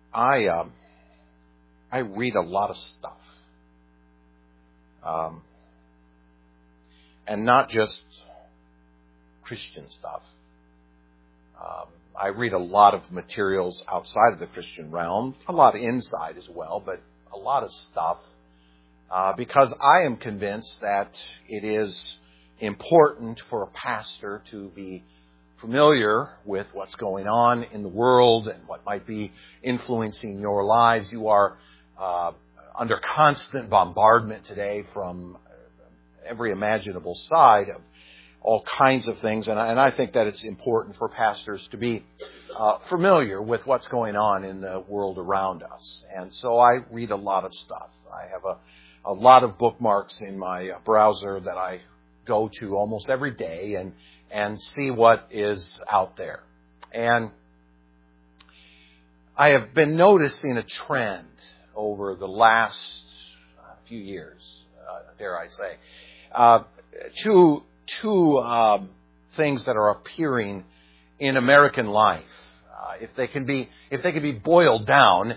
I read a lot of stuff, and not just Christian stuff. I read a lot of materials outside of the Christian realm, a lot inside as well, but a lot of stuff, because I am convinced that it is important for a pastor to be familiar with what's going on in the world and what might be influencing your lives. You are under constant bombardment today from every imaginable side of all kinds of things, and I think that it's important for pastors to be familiar with what's going on in the world around us. And so I read a lot of stuff. I have a lot of bookmarks in my browser that I go to almost every day and see what is out there. And I have been noticing a trend over the last few years, dare I say, two things that are appearing in American life. If they can be boiled down,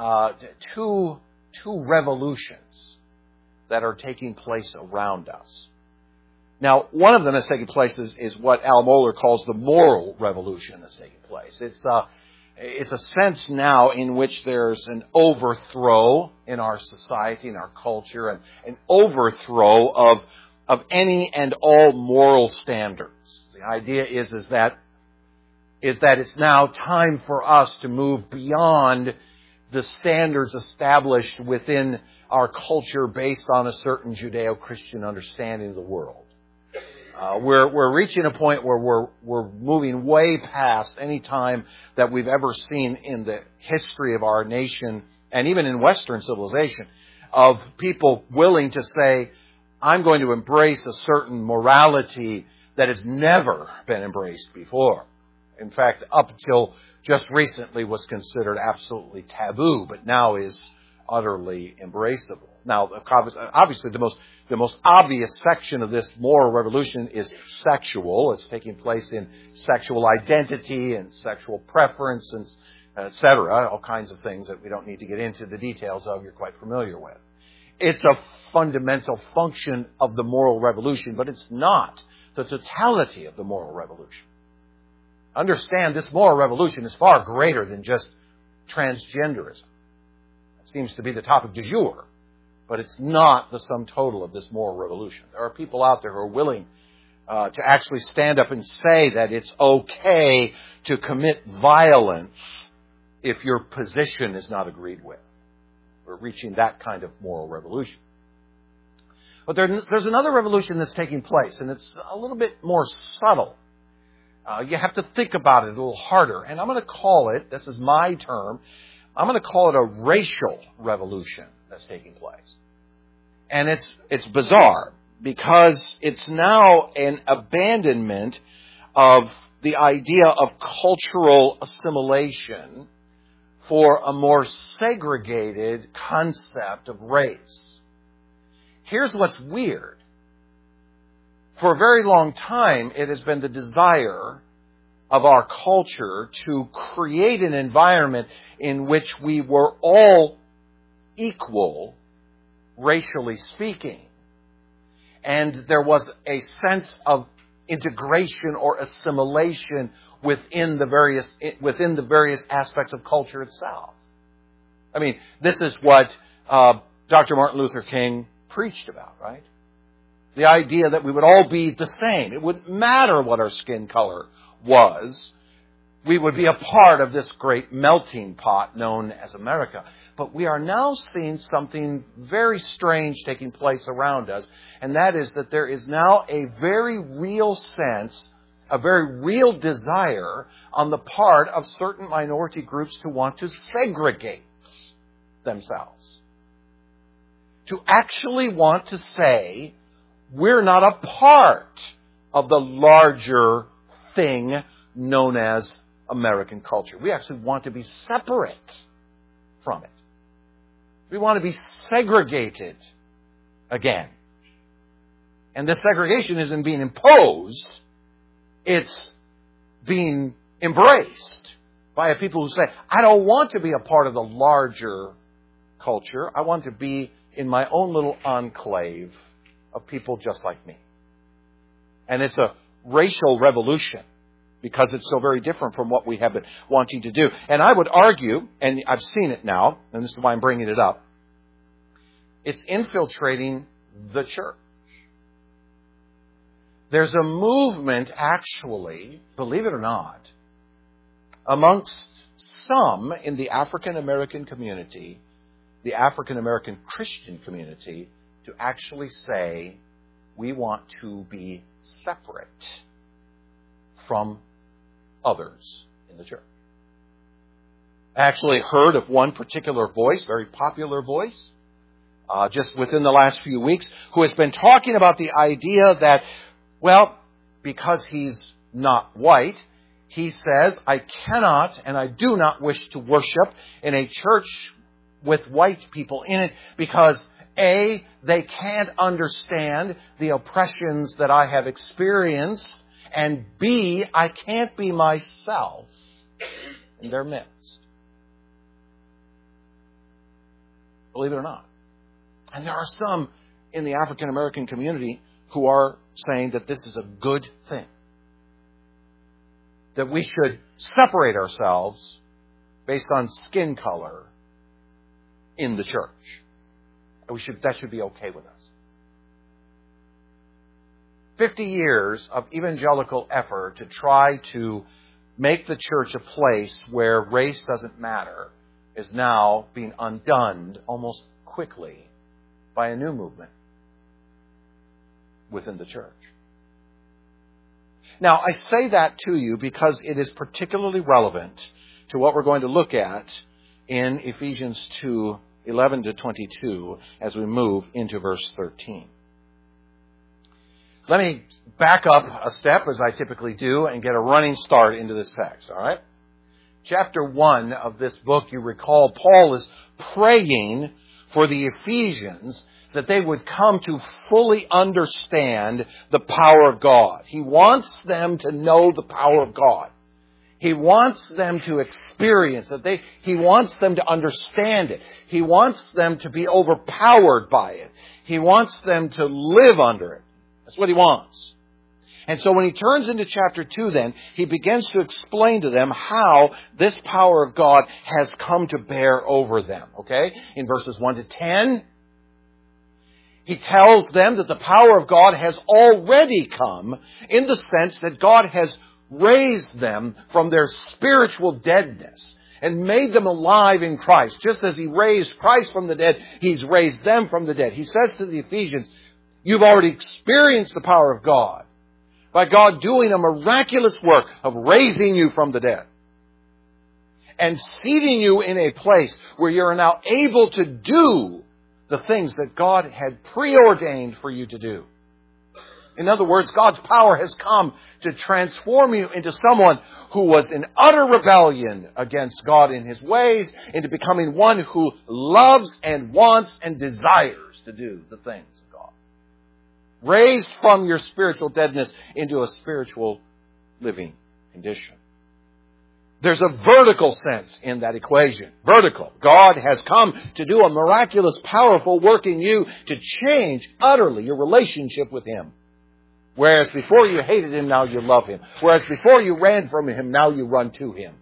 two revolutions that are taking place around us. Now, one of them that's taking place is what Al Mohler calls the moral revolution that's taking place. It's a sense now in which there's an overthrow in our society, in our culture, and an overthrow of any and all moral standards. The idea is that it's now time for us to move beyond the standards established within our culture based on a certain Judeo-Christian understanding of the world. We're reaching a point where we're moving way past any time that we've ever seen in the history of our nation, and even in Western civilization, of people willing to say, I'm going to embrace a certain morality that has never been embraced before. In fact, up until just recently was considered absolutely taboo, but now is utterly embraceable. Now, obviously, the most obvious section of this moral revolution is sexual. It's taking place in sexual identity and sexual preference, and etc., all kinds of things that we don't need to get into the details of, you're quite familiar with. It's a fundamental function of the moral revolution, but it's not the totality of the moral revolution. Understand, this moral revolution is far greater than just transgenderism. It seems to be the topic du jour, but it's not the sum total of this moral revolution. There are people out there who are willing to actually stand up and say that it's okay to commit violence if your position is not agreed with. We're reaching that kind of moral revolution. But there's another revolution that's taking place, and it's a little bit more subtle. You have to think about it a little harder. And I'm going to call it, this is my term, I'm going to call it a racial revolution that's taking place. And it's bizarre because it's now an abandonment of the idea of cultural assimilation for a more segregated concept of race. Here's what's weird. For a very long time, it has been the desire of our culture to create an environment in which we were all equal, racially speaking. And there was a sense of integration or assimilation within the various aspects of culture itself. I mean, this is what Dr. Martin Luther King preached about, right? The idea that we would all be the same. It wouldn't matter what our skin color was. We would be a part of this great melting pot known as America. But we are now seeing something very strange taking place around us, and that is that there is now a very real sense, a very real desire on the part of certain minority groups to want to segregate themselves. To actually want to say, we're not a part of the larger thing known as American culture. We actually want to be separate from it. We want to be segregated again. And this segregation isn't being imposed. It's being embraced. by a people who say, I don't want to be a part of the larger culture. I want to be in my own little enclave of people just like me. And it's a racial revolution because it's so very different from what we have been wanting to do. And I would argue, and I've seen it now, and this is why I'm bringing it up, it's infiltrating the church. There's a movement, actually, believe it or not, amongst some in the African American community, the African American Christian community, to actually say, we want to be separate from others in the church. I actually heard of one particular voice, very popular voice, just within the last few weeks, who has been talking about the idea that, well, because he's not white, he says, I cannot and I do not wish to worship in a church with white people in it because, A, they can't understand the oppressions that I have experienced, and B, I can't be myself in their midst. Believe it or not. And there are some in the African American community who are saying that this is a good thing. That we should separate ourselves based on skin color in the church. That should be okay with us. 50 years of evangelical effort to try to make the church a place where race doesn't matter is now being undone almost quickly by a new movement within the church. Now, I say that to you because it is particularly relevant to what we're going to look at in Ephesians 2, 11 to 22 as we move into verse 13. Let me back up a step, as I typically do, and get a running start into this text, all right? Chapter 1 of this book, you recall, Paul is praying for the Ephesians that they would come to fully understand the power of God. He wants them to know the power of God. He wants them to experience it. He wants them to understand it. He wants them to be overpowered by it. He wants them to live under it. That's what he wants. And so when he turns into chapter 2 then, he begins to explain to them how this power of God has come to bear over them. Okay? In verses 1 to 10, he tells them that the power of God has already come in the sense that God has raised them from their spiritual deadness and made them alive in Christ. Just as he raised Christ from the dead, he's raised them from the dead. He says to the Ephesians, you've already experienced the power of God by God doing a miraculous work of raising you from the dead and seating you in a place where you're now able to do the things that God had preordained for you to do. In other words, God's power has come to transform you into someone who was in utter rebellion against God in His ways, into becoming one who loves and wants and desires to do the things of God. Raised from your spiritual deadness into a spiritual living condition. There's a vertical sense in that equation. Vertical. God has come to do a miraculous, powerful work in you to change utterly your relationship with Him. Whereas before you hated Him, now you love Him. Whereas before you ran from Him, now you run to Him.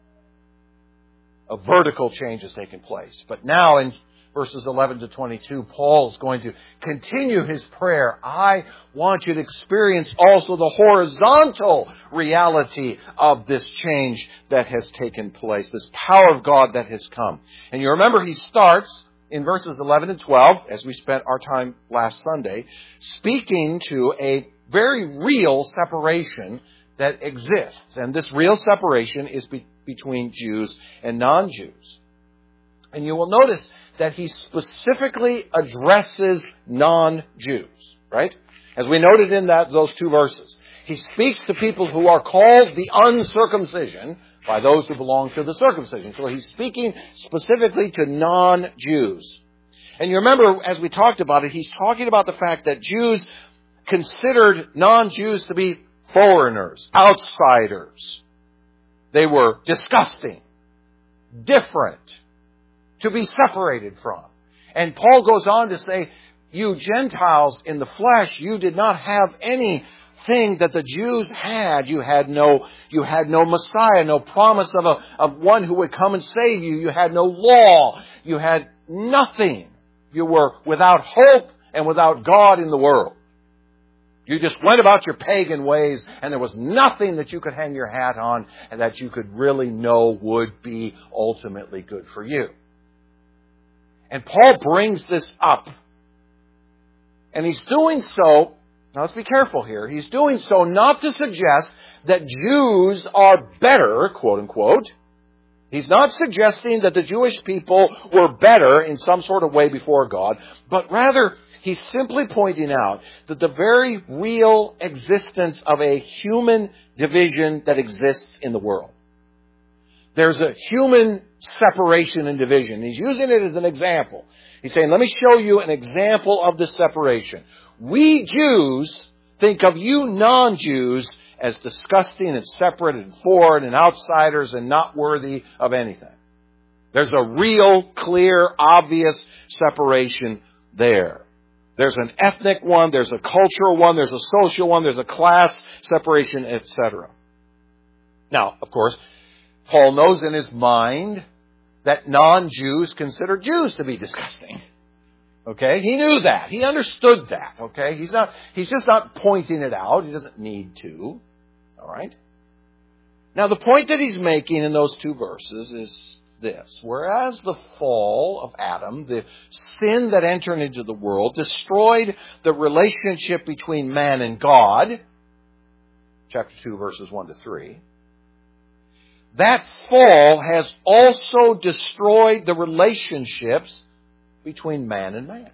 A vertical change has taken place. But now in verses 11 to 22, Paul's going to continue his prayer. I want you to experience also the horizontal reality of this change that has taken place, this power of God that has come. And you remember he starts in verses 11 and 12, as we spent our time last Sunday, speaking to a very real separation that exists. And this real separation is between Jews and non-Jews. And you will notice that he specifically addresses non-Jews, right? As we noted in those two verses. He speaks to people who are called the uncircumcision by those who belong to the circumcision. So he's speaking specifically to non-Jews. And you remember, as we talked about it, he's talking about the fact that Jews considered non-Jews to be foreigners, outsiders. They were disgusting, different, to be separated from. And Paul goes on to say, you Gentiles in the flesh, you did not have anything that the Jews had. You had no Messiah, no promise of one who would come and save you. You had no law. You had nothing. You were without hope and without God in the world. You just went about your pagan ways, and there was nothing that you could hang your hat on and that you could really know would be ultimately good for you. And Paul brings this up. And he's doing so, now let's be careful here, he's doing so not to suggest that Jews are better, quote unquote. He's not suggesting that the Jewish people were better in some sort of way before God, but rather he's simply pointing out that the very real existence of a human division that exists in the world. There's a human separation and division. He's using it as an example. He's saying, let me show you an example of this separation. We Jews think of you non-Jews as disgusting and separate and foreign and outsiders and not worthy of anything. There's a real, clear, obvious separation there. There's an ethnic one, there's a cultural one, there's a social one, there's a class separation, etc. Now, of course, Paul knows in his mind that non-Jews consider Jews to be disgusting. Okay? He knew that. He understood that. Okay? He's just not pointing it out. He doesn't need to. All right? Now, the point that he's making in those two verses is this. Whereas the fall of Adam, the sin that entered into the world, destroyed the relationship between man and God, chapter 2, verses 1 to 3, that fall has also destroyed the relationships between man and man.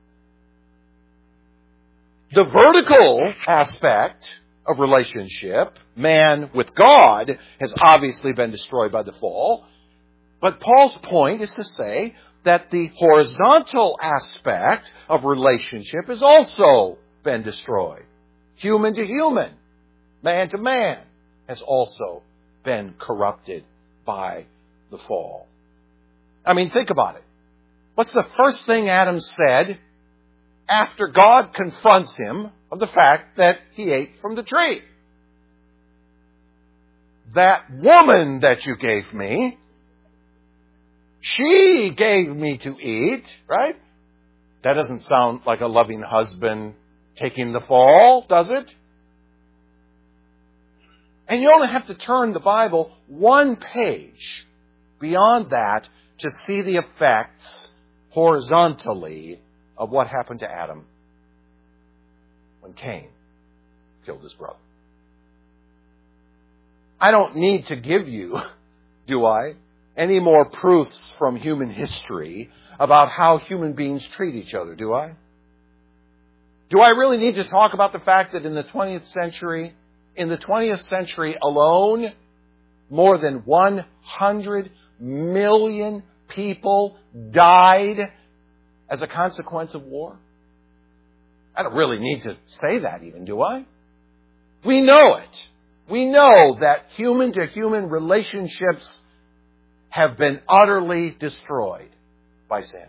The vertical aspect of relationship, man with God, has obviously been destroyed by the fall. But Paul's point is to say that the horizontal aspect of relationship has also been destroyed. Human to human, man to man, has also been corrupted by the fall. I mean, think about it. What's the first thing Adam said after God confronts him of the fact that he ate from the tree? That woman that you gave me, she gave me to eat, right? That doesn't sound like a loving husband taking the fall, does it? And you only have to turn the Bible one page beyond that to see the effects horizontally of what happened to Adam when Cain killed his brother. I don't need to give you, do I, any more proofs from human history about how human beings treat each other, do I? Do I really need to talk about the fact that in the 20th century alone, more than 100 million people died as a consequence of war? I don't really need to say that even, do I? We know it. We know that human-to-human relationships have been utterly destroyed by sin.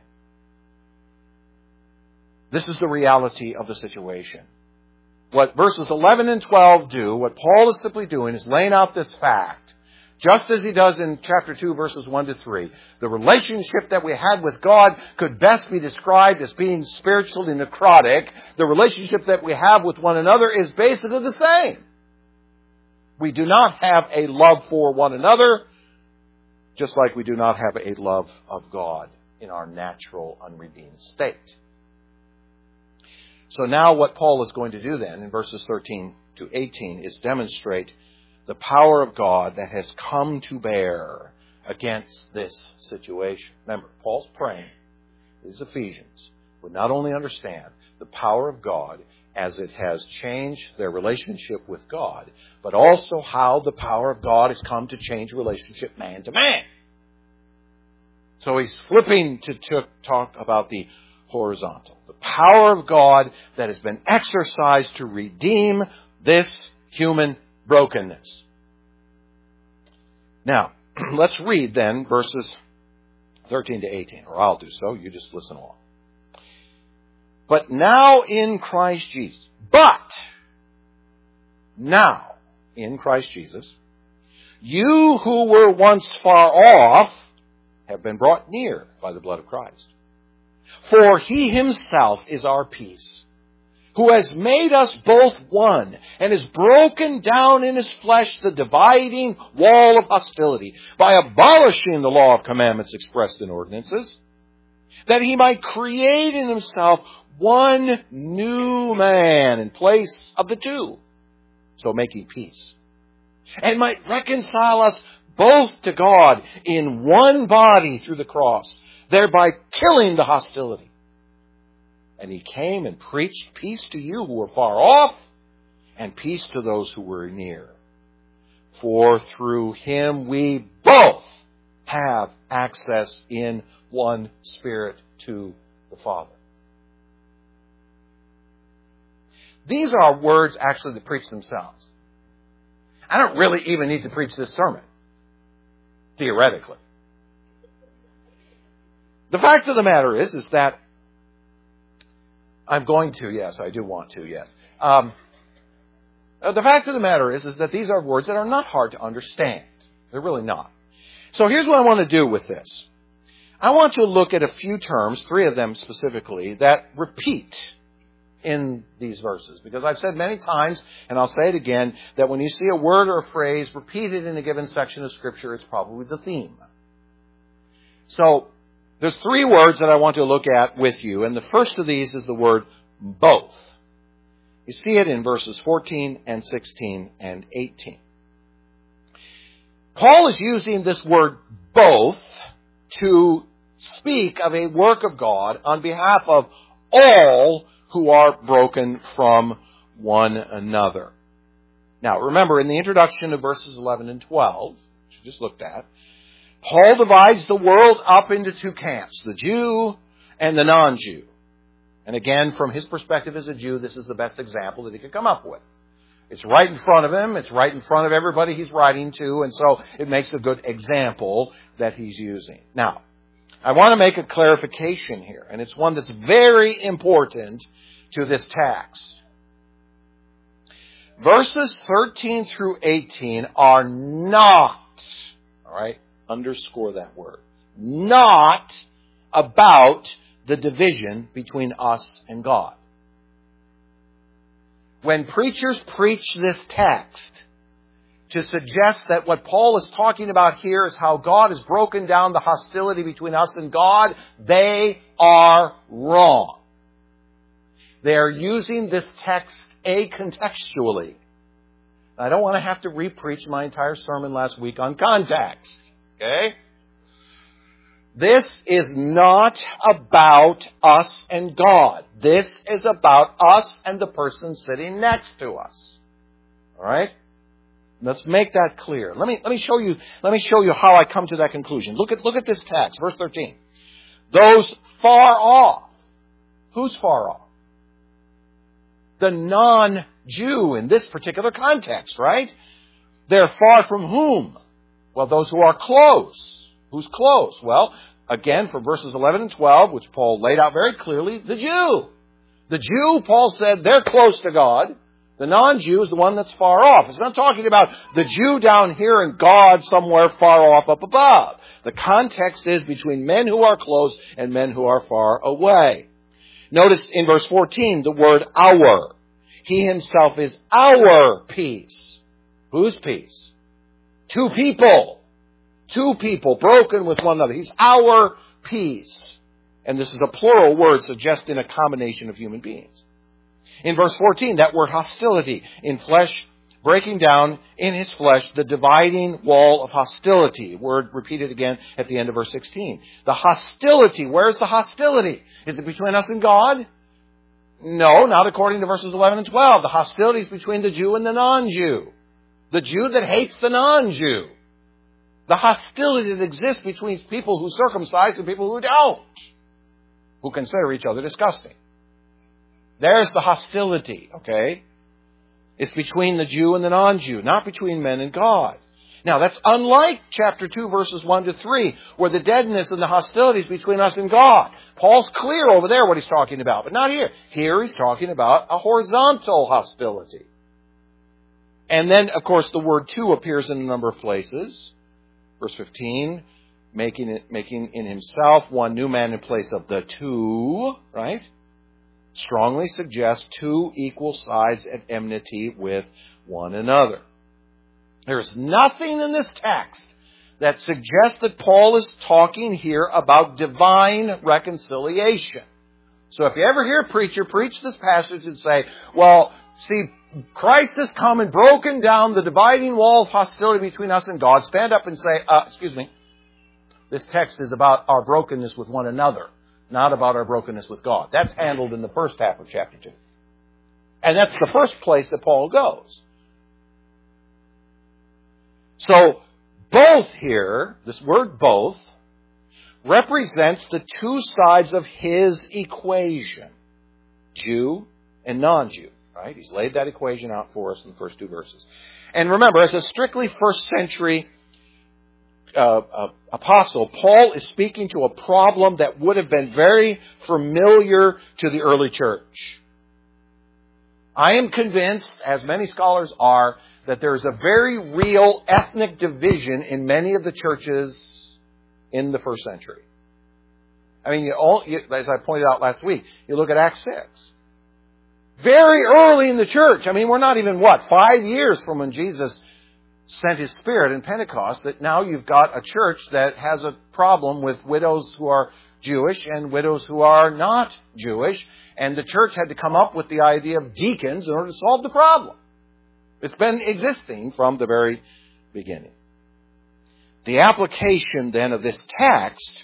This is the reality of the situation. What verses 11 and 12 do, what Paul is simply doing, is laying out this fact, just as he does in chapter 2, verses 1 to 3. The relationship that we had with God could best be described as being spiritually necrotic. The relationship that we have with one another is basically the same. We do not have a love for one another, just like we do not have a love of God in our natural, unredeemed state. So now what Paul is going to do then, in verses 13 to 18, is demonstrate the power of God that has come to bear against this situation. Remember, Paul's praying these Ephesians would not only understand the power of God as it has changed their relationship with God, but also how the power of God has come to change relationship man to man. So he's flipping to talk about the horizontal. The power of God that has been exercised to redeem this human brokenness. Now, let's read then verses 13 to 18, or I'll do so. You just listen along. But now in Christ Jesus. But now in Christ Jesus, you who were once far off have been brought near by the blood of Christ. For he himself is our peace, who has made us both one, and has broken down in his flesh the dividing wall of hostility, by abolishing the law of commandments expressed in ordinances, that he might create in himself one new man in place of the two, so making peace, and might reconcile us both to God in one body through the cross, thereby killing the hostility. And he came and preached peace to you who were far off, and peace to those who were near. For through him we both have access in one Spirit to the Father. These are words actually that preach themselves. I don't really even need to preach this sermon, theoretically. The fact of the matter is that I'm going to, yes, I do want to, yes. The fact of the matter is that these are words that are not hard to understand. They're really not. So here's what I want to do with this. I want to look at a few terms, 3 of them specifically, that repeat in these verses. Because I've said many times, and I'll say it again, that when you see a word or a phrase repeated in a given section of Scripture, it's probably the theme. So, there's 3 words that I want to look at with you, and the first of these is the word both. You see it in verses 14 and 16 and 18. Paul is using this word both to speak of a work of God on behalf of all who are broken from one another. Now, remember, in the introduction of verses 11 and 12, which we just looked at, Paul divides the world up into 2 camps, the Jew and the non-Jew. And again, from his perspective as a Jew, this is the best example that he could come up with. It's right in front of him. It's right in front of everybody he's writing to. And so it makes a good example that he's using. Now, I want to make a clarification here. And it's one that's very important to this text. Verses 13 through 18 are not, all right, underscore that word, not about the division between us and God. When preachers preach this text to suggest that what Paul is talking about here is how God has broken down the hostility between us and God, they are wrong. They are using this text acontextually. I don't want to have to re-preach my entire sermon last week on context. Okay? This is not about us and God. This is about us and the person sitting next to us. All right? Let's make that clear. Let me show you how I come to that conclusion. Look at this text, verse 13. Those far off. Who's far off? The non-Jew in this particular context, right? They're far from whom? Well, those who are close. Who's close? Well, again, from verses 11 and 12, which Paul laid out very clearly, the Jew. The Jew, Paul said, they're close to God. The non-Jew is the one that's far off. It's not talking about the Jew down here and God somewhere far off up above. The context is between men who are close and men who are far away. Notice in verse 14 the word our. He himself is our peace. Whose peace? 2 people. 2 people broken with one another. He's our peace. And this is a plural word suggesting a combination of human beings. In verse 14, that word hostility, in flesh, breaking down in his flesh the dividing wall of hostility. Word repeated again at the end of verse 16. The hostility, where's the hostility? Is it between us and God? No, not according to verses 11 and 12. The hostility is between the Jew and the non-Jew. The Jew that hates the non-Jew. The hostility that exists between people who circumcise and people who don't, who consider each other disgusting. There's the hostility, okay? It's between the Jew and the non-Jew, not between men and God. Now, that's unlike chapter 2, verses 1 to 3, where the deadness and the hostilities between us and God. Paul's clear over there what he's talking about, but not here. Here he's talking about a horizontal hostility. And then, of course, the word two appears in a number of places. Verse 15, making in himself one new man in place of the two, right? Strongly suggests two equal sides at enmity with one another. There's nothing in this text that suggests that Paul is talking here about divine reconciliation. So if you ever hear a preacher preach this passage and say, well, see, Christ has come and broken down the dividing wall of hostility between us and God, stand up and say, excuse me, this text is about our brokenness with one another, not about our brokenness with God. That's handled in the first half of chapter 2. And that's the first place that Paul goes. So, both here, this word both, represents the two sides of his equation. Jew and non-Jew, right? He's laid that equation out for us in the first two verses. And remember, as a strictly first century apostle, Paul is speaking to a problem that would have been very familiar to the early church. I am convinced, as many scholars are, that there is a very real ethnic division in many of the churches in the first century. I mean, as I pointed out last week, you look at Acts 6. Very early in the church, I mean, we're not even, 5 years from when Jesus sent His Spirit in Pentecost, that now you've got a church that has a problem with widows who are Jewish and widows who are not Jewish. And the church had to come up with the idea of deacons in order to solve the problem. It's been existing from the very beginning. The application then of this text,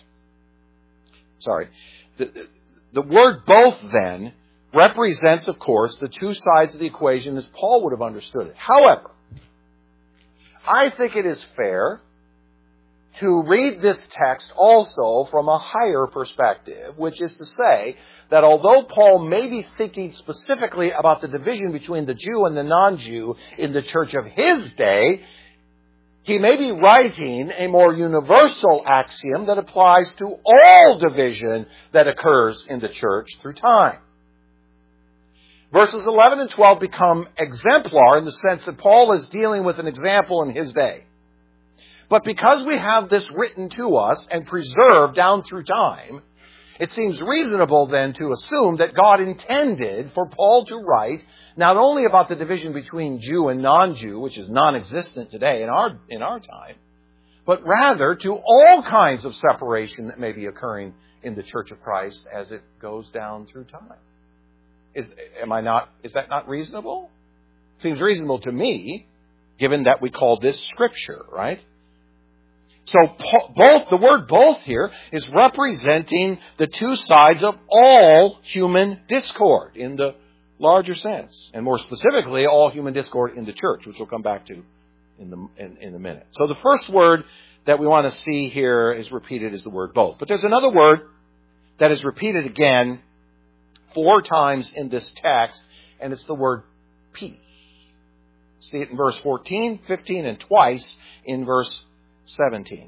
the word both then represents, of course, the two sides of the equation as Paul would have understood it. However, I think it is fair to read this text also from a higher perspective, which is to say that although Paul may be thinking specifically about the division between the Jew and the non-Jew in the church of his day, he may be writing a more universal axiom that applies to all division that occurs in the church through time. Verses 11 and 12 become exemplar in the sense that Paul is dealing with an example in his day. But because we have this written to us and preserved down through time, it seems reasonable then to assume that God intended for Paul to write not only about the division between Jew and non-Jew, which is non-existent today in our time, but rather to all kinds of separation that may be occurring in the Church of Christ as it goes down through time. Is that not reasonable? Seems reasonable to me, given that we call this Scripture, right? So the word both here is representing the two sides of all human discord in the larger sense. And more specifically, all human discord in the church, which we'll come back to in a minute. So the first word that we want to see here is repeated is the word both. But there's another word that is repeated again 4 times in this text, and it's the word peace. See it in verse 14, 15, and twice in verse 17.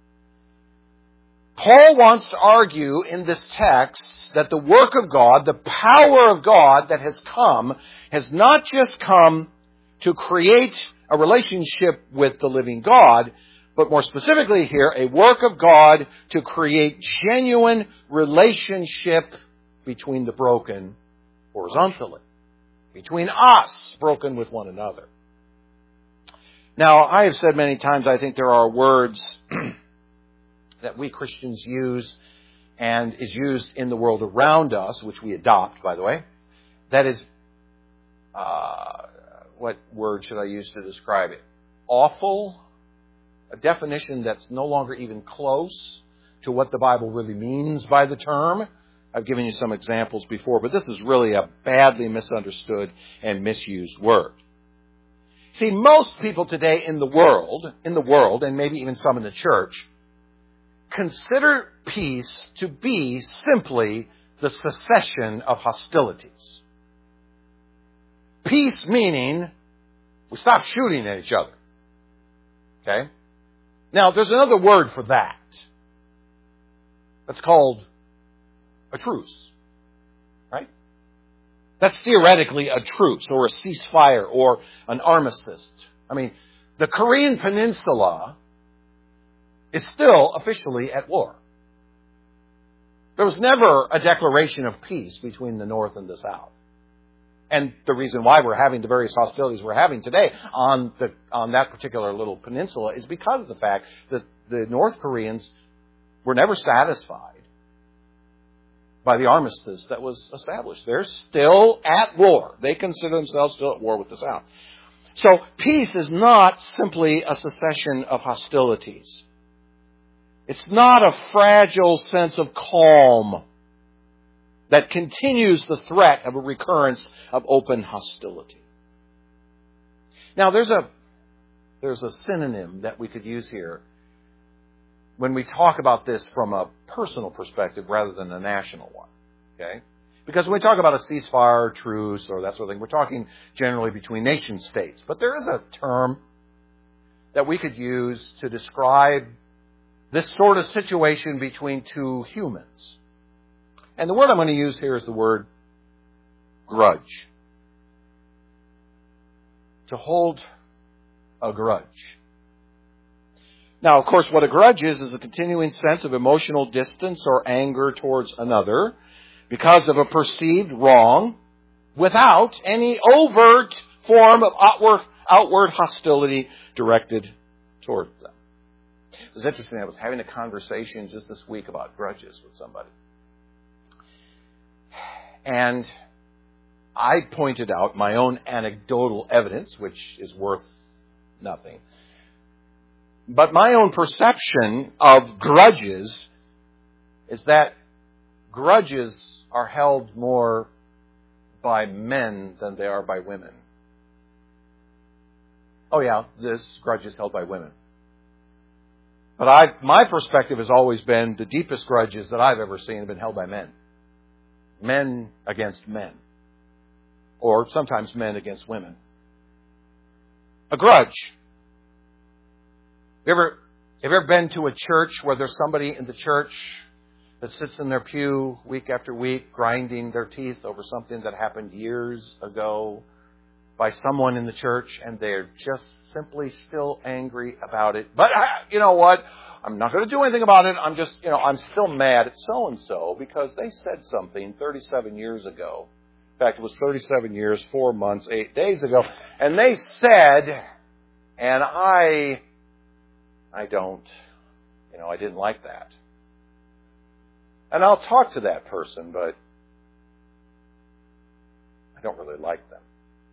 Paul wants to argue in this text that the work of God, the power of God that has not just come to create a relationship with the living God, but more specifically here, a work of God to create genuine relationship between the broken horizontally, between us broken with one another. Now, I have said many times, I think there are words that we Christians use and is used in the world around us, which we adopt, by the way. That is, what word should I use to describe it? Awful. A definition that's no longer even close to what the Bible really means by the term. I've given you some examples before, but this is really a badly misunderstood and misused word. See, most people today in the world, and maybe even some in the church, consider peace to be simply the cessation of hostilities. Peace meaning we stop shooting at each other. Okay? Now, there's another word for that. That's called a truce. Right? That's theoretically a truce or a ceasefire or an armistice. I mean, the Korean Peninsula is still officially at war. There was never a declaration of peace between the North and the South. And the reason why we're having the various hostilities we're having today on that particular little peninsula is because of the fact that the North Koreans were never satisfied by the armistice that was established. They're still at war. They consider themselves still at war with the South. So peace is not simply a cessation of hostilities. It's not a fragile sense of calm that continues the threat of a recurrence of open hostility. Now, there's a synonym that we could use here when we talk about this from a personal perspective rather than a national one. Okay? Because when we talk about a ceasefire, truce, or that sort of thing, we're talking generally between nation states. But there is a term that we could use to describe this sort of situation between two humans. And the word I'm going to use here is the word grudge. To hold a grudge. Now, of course, what a grudge is a continuing sense of emotional distance or anger towards another because of a perceived wrong without any overt form of outward hostility directed toward them. It was interesting. I was having a conversation just this week about grudges with somebody. And I pointed out my own anecdotal evidence, which is worth nothing. But my own perception of grudges is that grudges are held more by men than they are by women. Oh yeah, this grudge is held by women. But my perspective has always been the deepest grudges that I've ever seen have been held by men. Men against men. Or sometimes men against women. A grudge. Have you ever been to a church where there's somebody in the church that sits in their pew week after week grinding their teeth over something that happened years ago by someone in the church, and they're just simply still angry about it? But you know what? I'm not going to do anything about it. I'm still mad at so-and-so because they said something 37 years ago. In fact, it was 37 years, 4 months, 8 days ago. And they said, and I didn't like that. And I'll talk to that person, but I don't really like them.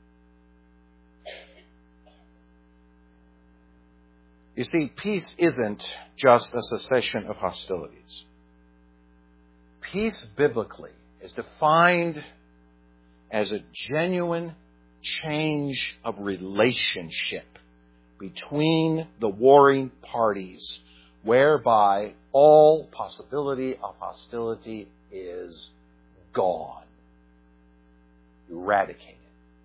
You see, peace isn't just a cessation of hostilities. Peace biblically is defined as a genuine change of relationship between the warring parties, whereby all possibility of hostility is gone, eradicated.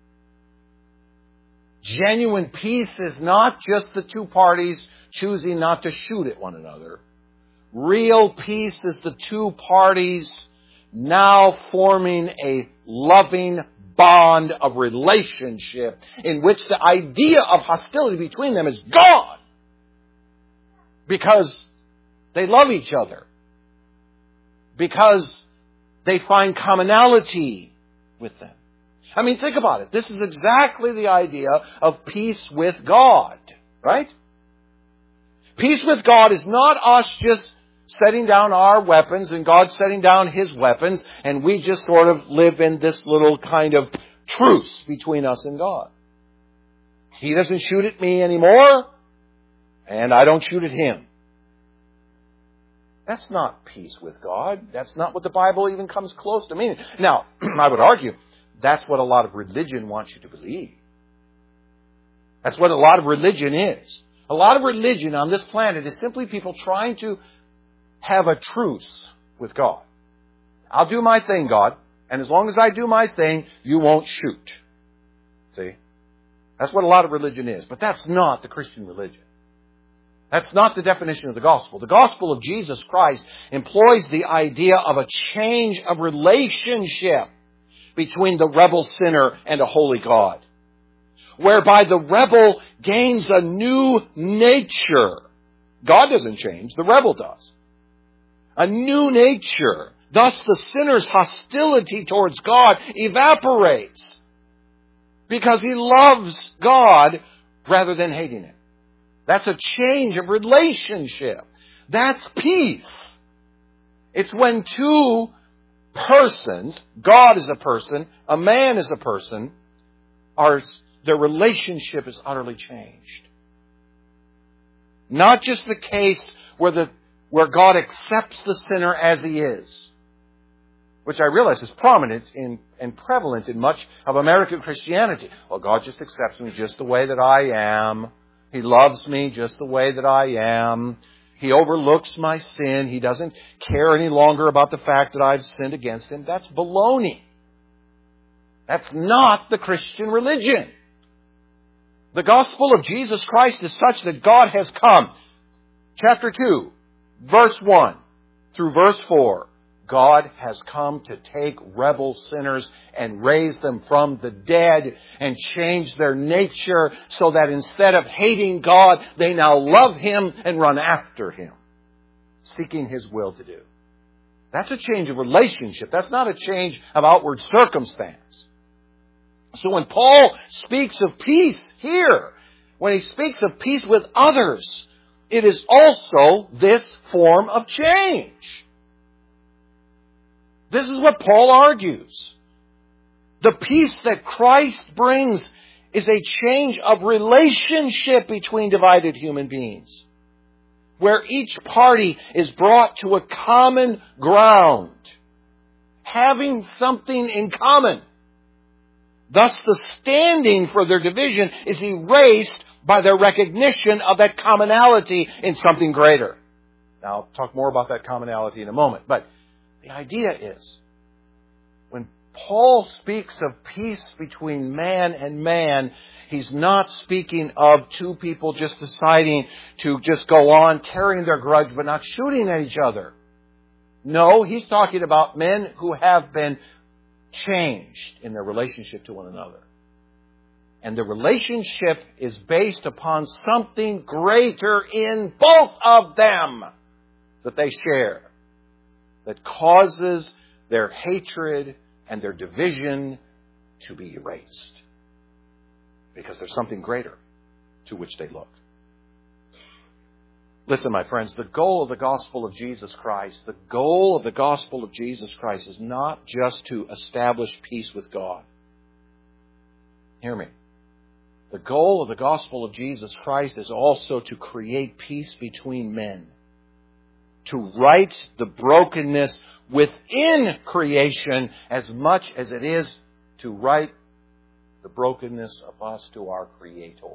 Genuine peace is not just the two parties choosing not to shoot at one another. Real peace is the two parties now forming a loving bond of relationship in which the idea of hostility between them is gone because they love each other, because they find commonality with them. I mean, think about it. This is exactly the idea of peace with God, right? Peace with God is not us just setting down our weapons and God setting down His weapons, and we just sort of live in this little kind of truce between us and God. He doesn't shoot at me anymore, and I don't shoot at Him. That's not peace with God. That's not what the Bible even comes close to meaning. Now, I would argue that's what a lot of religion wants you to believe. That's what a lot of religion is. A lot of religion on this planet is simply people trying to have a truce with God. I'll do my thing, God, and as long as I do my thing, you won't shoot. See? That's what a lot of religion is. But that's not the Christian religion. That's not the definition of the gospel. The gospel of Jesus Christ employs the idea of a change of relationship between the rebel sinner and a holy God, whereby the rebel gains a new nature. God doesn't change, the rebel does. A new nature. Thus the sinner's hostility towards God evaporates because he loves God rather than hating Him. That's a change of relationship. That's peace. It's when two persons, God is a person, a man is a person, their relationship is utterly changed. Not just the case where God accepts the sinner as he is, which I realize is prominent and prevalent in much of American Christianity. Well, God just accepts me just the way that I am. He loves me just the way that I am. He overlooks my sin. He doesn't care any longer about the fact that I've sinned against Him. That's baloney. That's not the Christian religion. The gospel of Jesus Christ is such that God has come. Chapter 2, verse 1 through verse 4. God has come to take rebel sinners and raise them from the dead and change their nature so that instead of hating God, they now love Him and run after Him, seeking His will to do. That's a change of relationship. That's not a change of outward circumstance. So when Paul speaks of peace here, when he speaks of peace with others, it is also this form of change. This is what Paul argues. The peace that Christ brings is a change of relationship between divided human beings, where each party is brought to a common ground, having something in common. Thus, the standing for their division is erased by their recognition of that commonality in something greater. Now, I'll talk more about that commonality in a moment, but the idea is, when Paul speaks of peace between man and man, he's not speaking of two people just deciding to just go on carrying their grudge but not shooting at each other. No, he's talking about men who have been changed in their relationship to one another. And the relationship is based upon something greater in both of them that they share, that causes their hatred and their division to be erased. Because there's something greater to which they look. Listen, my friends, the goal of the gospel of Jesus Christ, the goal of the gospel of Jesus Christ is not just to establish peace with God. Hear me. The goal of the gospel of Jesus Christ is also to create peace between men, to right the brokenness within creation as much as it is to right the brokenness of us to our Creator.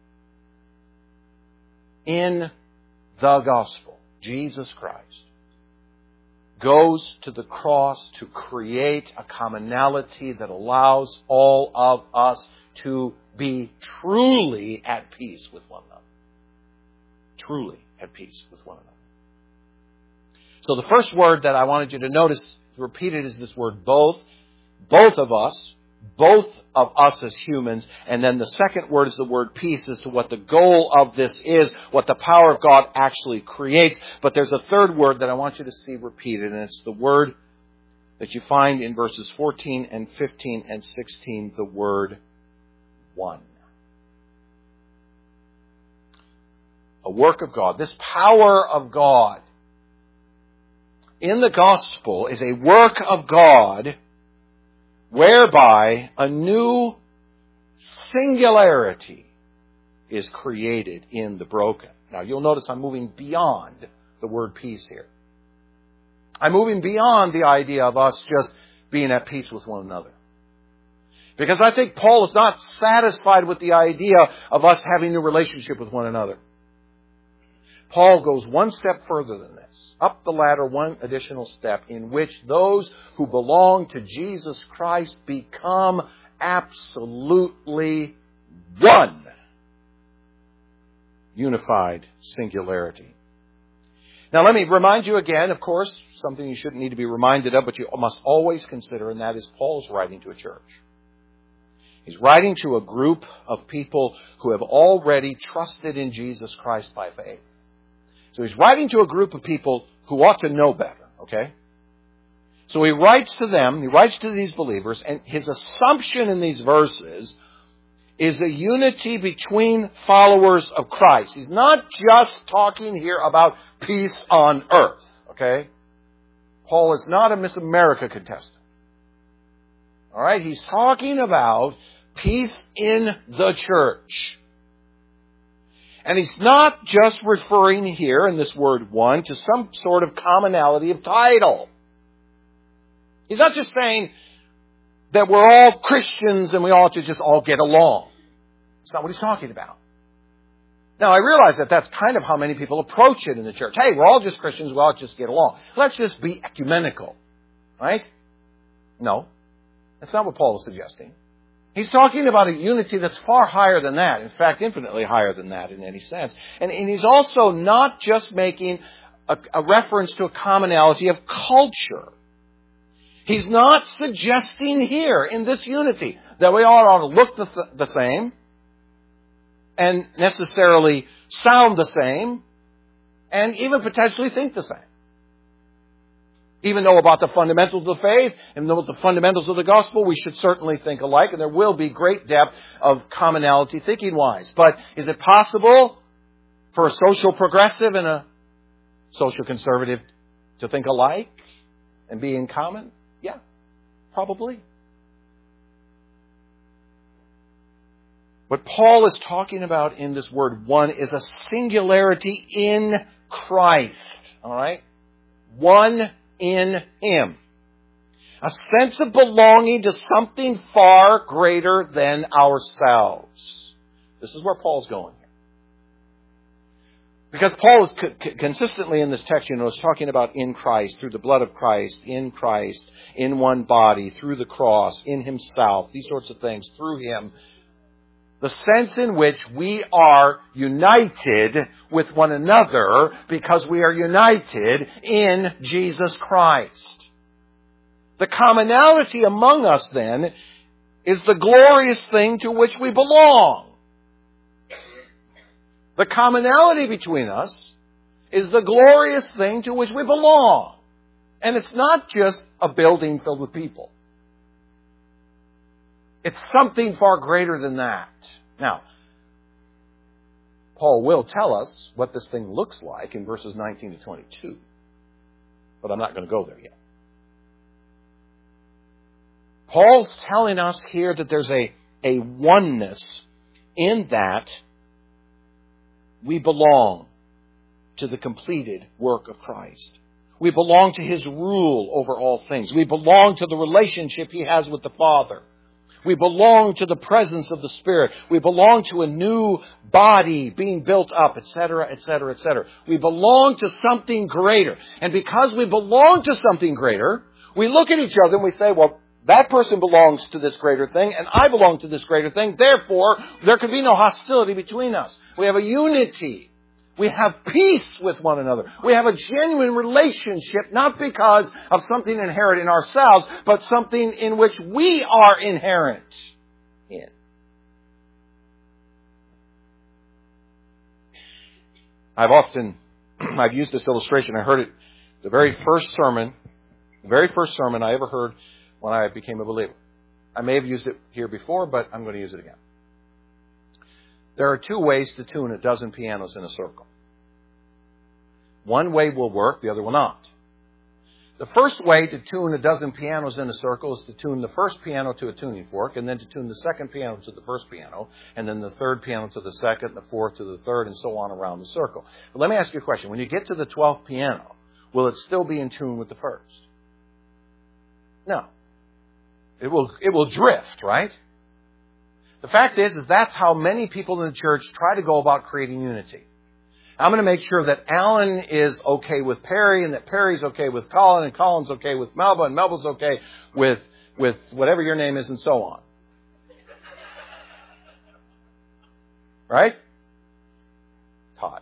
In the gospel, Jesus Christ goes to the cross to create a commonality that allows all of us to be truly at peace with one another. Truly at peace with one another. So the first word that I wanted you to notice repeated is this word both. Both of us as humans. And then the second word is the word peace as to what the goal of this is, what the power of God actually creates. But there's a third word that I want you to see repeated, and it's the word that you find in verses 14 and 15 and 16, the word one. A work of God. This power of God in the gospel is a work of God whereby a new singularity is created in the broken. Now, you'll notice I'm moving beyond the word peace here. I'm moving beyond the idea of us just being at peace with one another. Because I think Paul is not satisfied with the idea of us having a relationship with one another. Paul goes one step further than this, up the ladder one additional step, in which those who belong to Jesus Christ become absolutely one. unified singularity. Now let me remind you again, of course, something you shouldn't need to be reminded of, but you must always consider, and that is Paul's writing to a church. He's writing to a group of people who have already trusted in Jesus Christ by faith. So he's writing to a group of people who ought to know better, okay? So he writes to them, he writes to these believers, and his assumption in these verses is a unity between followers of Christ. He's not just talking here about peace on earth, okay? Paul is not a Miss America contestant. All right? He's talking about peace in the church. And he's not just referring here in this word one to some sort of commonality of title. He's not just saying that we're all Christians and we ought to just all get along. That's not what he's talking about. Now, I realize that that's kind of how many people approach it in the church. Hey, we're all just Christians, we ought to just get along. Let's just be ecumenical. Right? No. That's not what Paul is suggesting. He's talking about a unity that's far higher than that. In fact, infinitely higher than that in any sense. And he's also not just making a reference to a commonality of culture. He's not suggesting here in this unity that we all ought to look the same and necessarily sound the same and even potentially think the same. Even though about the fundamentals of the faith and know the fundamentals of the gospel, we should certainly think alike, and there will be great depth of commonality thinking-wise. But is it possible for a social progressive and a social conservative to think alike and be in common? Yeah, probably. What Paul is talking about in this word one is a singularity in Christ. All right? One in Him. A sense of belonging to something far greater than ourselves. This is where Paul's going here. Because Paul is consistently in this text, is talking about in Christ, through the blood of Christ, in one body, through the cross, in Himself, these sorts of things, through Him. The sense in which we are united with one another because we are united in Jesus Christ. The commonality among us, then, is the glorious thing to which we belong. The commonality between us is the glorious thing to which we belong. And it's not just a building filled with people. It's something far greater than that. Now, Paul will tell us what this thing looks like in verses 19 to 22. But I'm not going to go there yet. Paul's telling us here that there's a oneness in that we belong to the completed work of Christ. We belong to His rule over all things. We belong to the relationship He has with the Father. We belong to the presence of the Spirit. We belong to a new body being built up, etc., etc., etc. We belong to something greater. And because we belong to something greater, we look at each other and we say, well, that person belongs to this greater thing, and I belong to this greater thing. Therefore, there can be no hostility between us. We have a unity. We have peace with one another. We have a genuine relationship, not because of something inherent in ourselves, but something in which we are inherent in. I've used this illustration. I heard it the very first sermon I ever heard when I became a believer. I may have used it here before, but I'm going to use it again. There are two ways to tune a dozen pianos in a circle. One way will work, the other will not. The first way to tune a dozen pianos in a circle is to tune the first piano to a tuning fork, and then to tune the second piano to the first piano, and then the third piano to the second, the fourth to the third, and so on around the circle. But let me ask you a question. When you get to the 12th piano, will it still be in tune with the first? No. It will drift, right? The fact is that's how many people in the church try to go about creating unity. I'm going to make sure that Alan is okay with Perry, and that Perry's okay with Colin, and Colin's okay with Melba, and Melba's okay with whatever your name is, and so on. Right? Todd.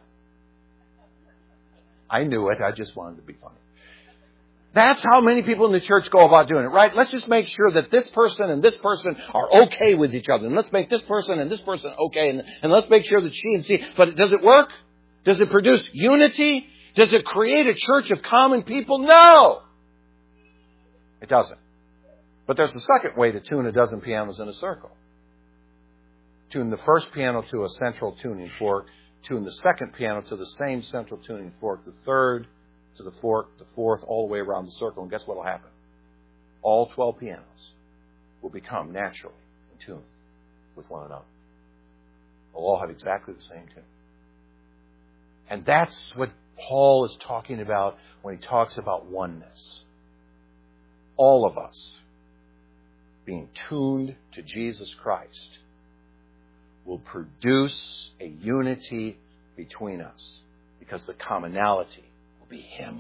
I knew it. I just wanted to be funny. That's how many people in the church go about doing it, right? Let's just make sure that this person and this person are okay with each other. And let's make this person and this person okay. And let's make sure that she and she... But does it work? Does it produce unity? Does it create a church of common people? No! It doesn't. But there's a second way to tune a dozen pianos in a circle. Tune the first piano to a central tuning fork. Tune the second piano to the same central tuning fork. The third to the fourth, all the way around the circle. And guess what will happen? All 12 pianos will become naturally in tune with one another. They'll all have exactly the same tune. And that's what Paul is talking about when he talks about oneness. All of us being tuned to Jesus Christ will produce a unity between us because the commonality will be Him.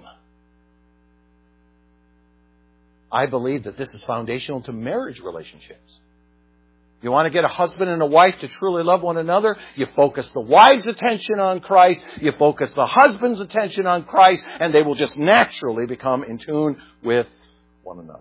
I believe that this is foundational to marriage relationships. You want to get a husband and a wife to truly love one another? You focus the wife's attention on Christ. You focus the husband's attention on Christ. And they will just naturally become in tune with one another.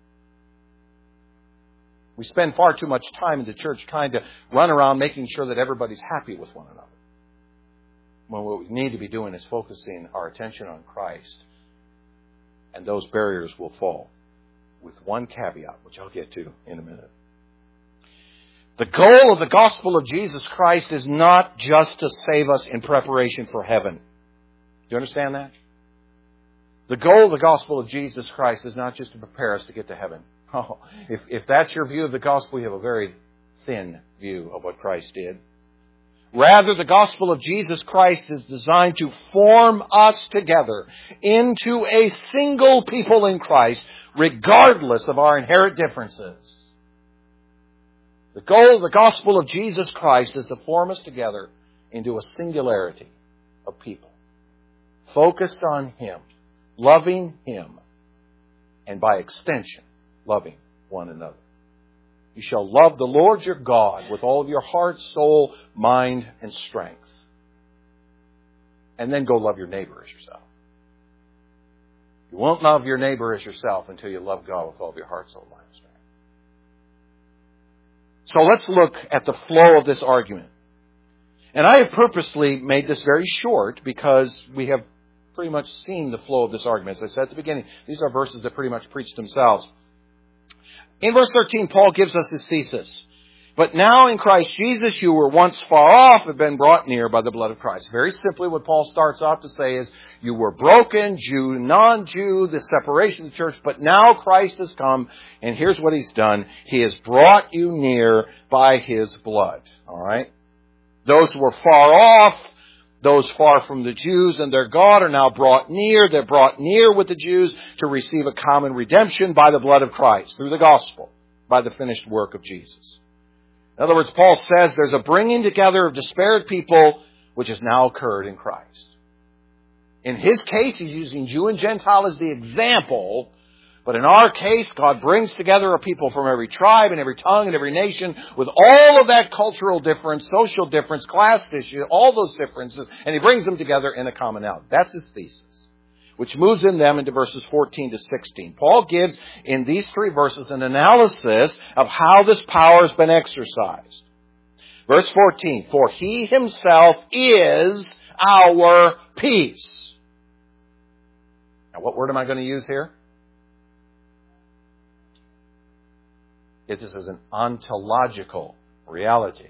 We spend far too much time in the church trying to run around making sure that everybody's happy with one another. When what we need to be doing is focusing our attention on Christ. And those barriers will fall. With one caveat, which I'll get to in a minute. The goal of the gospel of Jesus Christ is not just to save us in preparation for heaven. Do you understand that? The goal of the gospel of Jesus Christ is not just to prepare us to get to heaven. Oh, if that's your view of the gospel, you have a very thin view of what Christ did. Rather, the gospel of Jesus Christ is designed to form us together into a single people in Christ, regardless of our inherent differences. The goal of the gospel of Jesus Christ is to form us together into a singularity of people, focused on Him, loving Him, and by extension, loving one another. You shall love the Lord your God with all of your heart, soul, mind, and strength. And then go love your neighbor as yourself. You won't love your neighbor as yourself until you love God with all of your heart, soul, mind, and strength. So let's look at the flow of this argument. And I have purposely made this very short because we have pretty much seen the flow of this argument. As I said at the beginning, these are verses that pretty much preach themselves. In verse 13, Paul gives us his thesis. But now in Christ Jesus, you were once far off, have been brought near by the blood of Christ. Very simply, what Paul starts off to say is, you were broken, Jew, non-Jew, the separation of the church, but now Christ has come, and here's what He's done. He has brought you near by His blood. All right? Those who were far off, those far from the Jews and their God are now brought near. They're brought near with the Jews to receive a common redemption by the blood of Christ, through the gospel, by the finished work of Jesus. In other words, Paul says there's a bringing together of disparate people which has now occurred in Christ. In his case, he's using Jew and Gentile as the example. But in our case, God brings together a people from every tribe and every tongue and every nation with all of that cultural difference, social difference, class issue, all those differences, and He brings them together in a commonality. That's his thesis, which moves in them into verses 14 to 16. Paul gives in these 3 verses an analysis of how this power has been exercised. Verse 14, for He Himself is our peace. Now, what word am I going to use here? It is an ontological reality.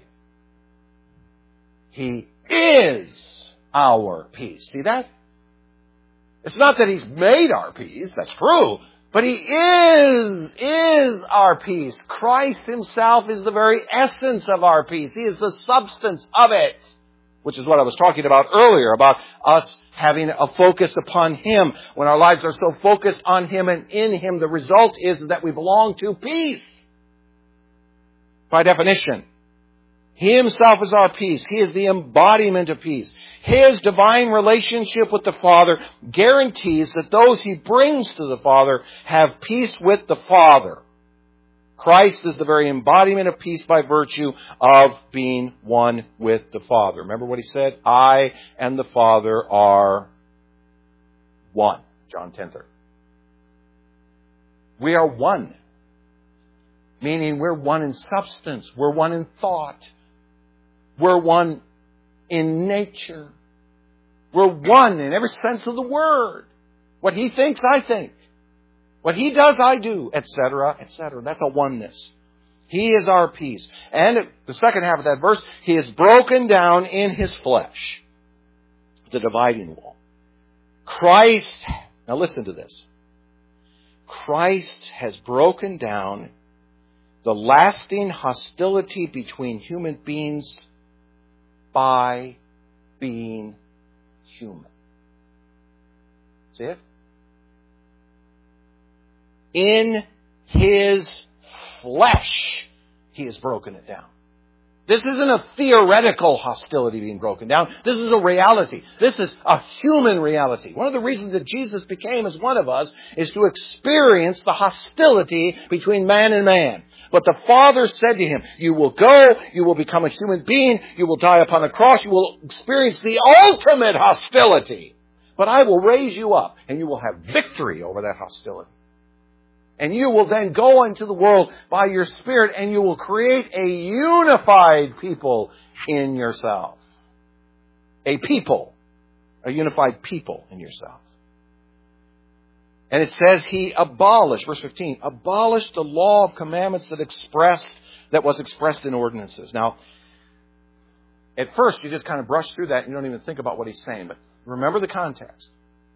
He is our peace. See that? It's not that He's made our peace. That's true. But He is our peace. Christ Himself is the very essence of our peace. He is the substance of it. Which is what I was talking about earlier, about us having a focus upon Him. When our lives are so focused on Him and in Him, the result is that we belong to peace. By definition, He Himself is our peace. He is the embodiment of peace. His divine relationship with the Father guarantees that those He brings to the Father have peace with the Father. Christ is the very embodiment of peace by virtue of being one with the Father. Remember what he said? I and the Father are one. John 10:30. We are one. Meaning we're one in substance. We're one in thought. We're one in nature. We're one in every sense of the word. What he thinks, I think. What he does, I do, etc., etc. That's a oneness. He is our peace. And the second half of that verse, he is broken down in his flesh, the dividing wall. Christ, now listen to this. Christ has broken down the lasting hostility between human beings by being human. See it? In his flesh, he has broken it down. This isn't a theoretical hostility being broken down. This is a reality. This is a human reality. One of the reasons that Jesus became as one of us is to experience the hostility between man and man. But the Father said to him, you will go, you will become a human being, you will die upon a cross, you will experience the ultimate hostility. But I will raise you up, and you will have victory over that hostility. And you will then go into the world by your Spirit, and you will create a unified people in yourself. A unified people in yourself. And it says he abolished, verse 15, abolished the law of commandments that was expressed in ordinances. Now, at first you just kind of brush through that and you don't even think about what he's saying. But remember the context.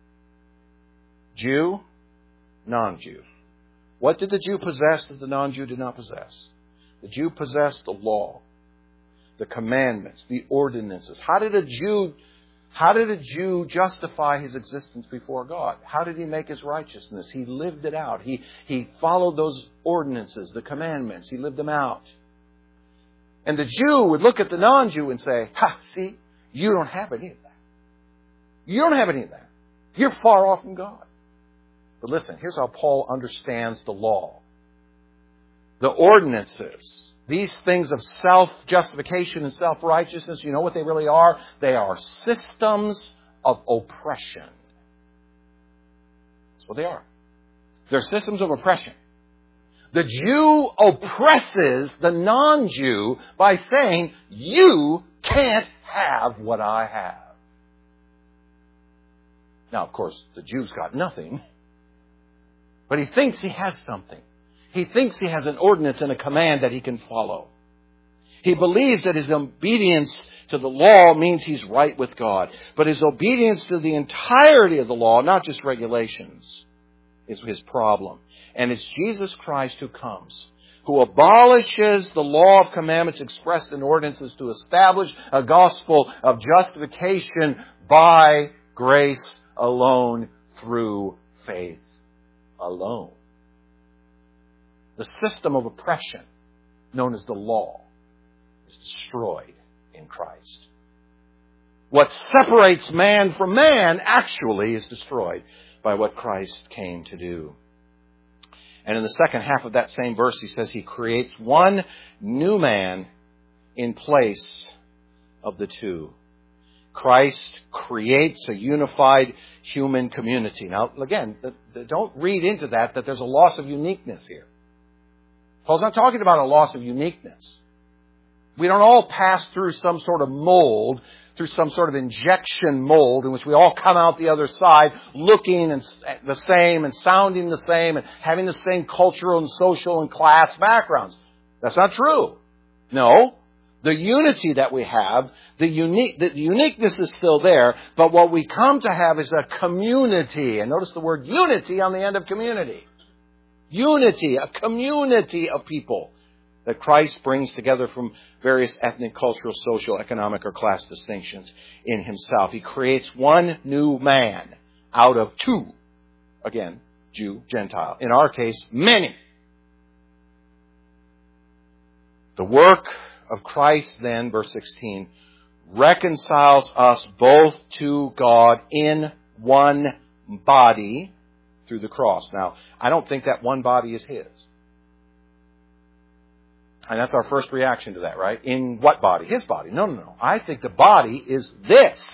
Jew, non-Jew. What did the Jew possess that the non-Jew did not possess? The Jew possessed the law, the commandments, the ordinances. How did a Jew justify his existence before God? How did he make his righteousness? He lived it out. He followed those ordinances, the commandments. He lived them out. And the Jew would look at the non-Jew and say, see, you don't have any of that. You don't have any of that. You're far off from God. But listen, here's how Paul understands the law. The ordinances, these things of self-justification and self-righteousness, you know what they really are? They are systems of oppression. That's what they are. They're systems of oppression. The Jew oppresses the non-Jew by saying, you can't have what I have. Now, of course, the Jew's got nothing. But he thinks he has something. He thinks he has an ordinance and a command that he can follow. He believes that his obedience to the law means he's right with God. But his obedience to the entirety of the law, not just regulations, is his problem. And it's Jesus Christ who comes, who abolishes the law of commandments expressed in ordinances to establish a gospel of justification by grace alone through faith alone. The system of oppression known as the law is destroyed in Christ. What separates man from man actually is destroyed by what Christ came to do. And in the second half of that same verse, he says he creates one new man in place of the two. Christ creates a unified human community. Now, again, don't read into that there's a loss of uniqueness here. Paul's not talking about a loss of uniqueness. We don't all pass through some sort of mold, through some sort of injection mold in which we all come out the other side looking and the same and sounding the same and having the same cultural and social and class backgrounds. That's not true. No. The unity that we have, the uniqueness is still there, but what we come to have is a community. And notice the word unity on the end of community. Unity, a community of people that Christ brings together from various ethnic, cultural, social, economic, or class distinctions in himself. He creates one new man out of two. Again, Jew, Gentile. In our case, many. The work of Christ then, verse 16, reconciles us both to God in one body through the cross. Now, I don't think that one body is his. And that's our first reaction to that, right? In what body? His body. No. I think the body is this.